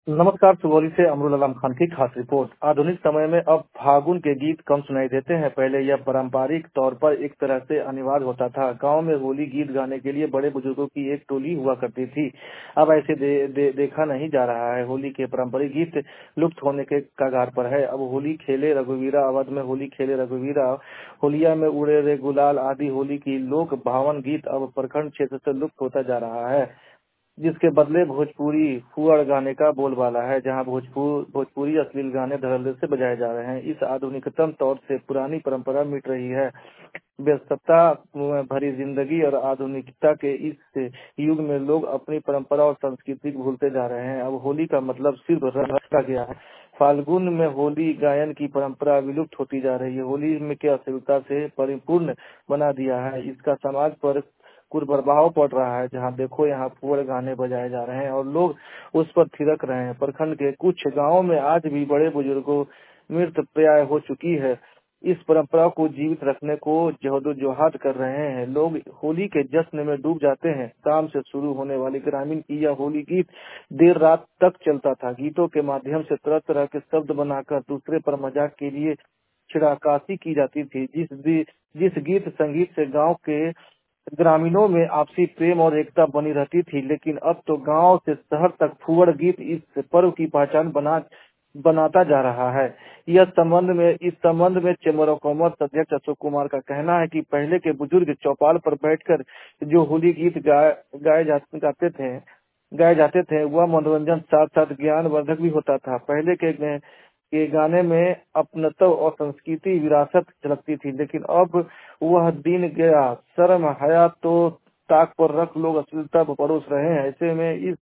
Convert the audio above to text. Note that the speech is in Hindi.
नमस्कार। सुगौली से अमरुल आलम खान की खास रिपोर्ट। आधुनिक समय में अब फागुन के गीत कम सुनाई देते हैं। पहले यह पारंपरिक तौर पर एक तरह से अनिवार्य होता था। गांव में होली गीत गाने के लिए बड़े बुजुर्गों की एक टोली हुआ करती थी। अब ऐसे देखा नहीं जा रहा है। होली के पारंपरिक गीत लुप्त होने के कगार पर है। अब होली खेले रघुवीरा, अवध में होली खेले रघुवीरा, होलिया में उड़े रे गुलाल आदि होली की लोक भावन गीत अब प्रखंड क्षेत्र से लुप्त होता जा रहा है, जिसके बदले भोजपुरी फुअड़ गाने का बोलबाला है। जहां भोजपुरी अश्लील गाने धड़ल्ले से बजाए जा रहे हैं। इस आधुनिकतम तौर से पुरानी परंपरा मिट रही है। व्यस्तता भरी जिंदगी और आधुनिकता के इस युग में लोग अपनी परंपरा और संस्कृति को भूलते जा रहे हैं। अब होली का मतलब सिर्फ रंग गया है। फाल्गुन में होली गायन की परंपरा विलुप्त होती जा रही है। होली में के अश्लीलता से परिपूर्ण बना दिया है। इसका समाज पर कुप्रभाव पड़ रहा है। जहां देखो यहाँ फुअड़ गाने बजाए जा रहे हैं और लोग उस पर थिरक रहे हैं। प्रखंड के कुछ गांवों में आज भी बड़े बुजुर्गों मृत प्राय हो चुकी है। इस परंपरा को जीवित रखने को जहदोजहद कर रहे हैं। लोग होली के जश्न में डूब जाते हैं। शाम से शुरू होने वाली ग्रामीण की यह होली गीत देर रात तक चलता था। गीतों के माध्यम से तरह तरह के शब्द बनाकर दूसरे पर मजाक के लिए छिड़कासी की जाती थी। जिस गीत संगीत से गांव के ग्रामीणों में आपसी प्रेम और एकता बनी रहती थी, लेकिन अब तो गांव से शहर तक फुअड़ गीत इस पर्व की पहचान बनाता जा रहा है। इस संबंध में चेंबर ऑफ कॉमर्स अध्यक्ष अशोक कुमार का कहना है कि पहले के बुजुर्ग चौपाल पर बैठकर जो होली गीत गाए जाते थे वह मनोरंजन साथ साथ ज्ञानवर्धक भी होता था। पहले के गाने में अपनत्व और संस्कृति विरासत झलकती थी, लेकिन अब वह दिन गया। शर्म हया तो ताक पर रख लोग अश्लीलता परोस रहे हैं। ऐसे में इस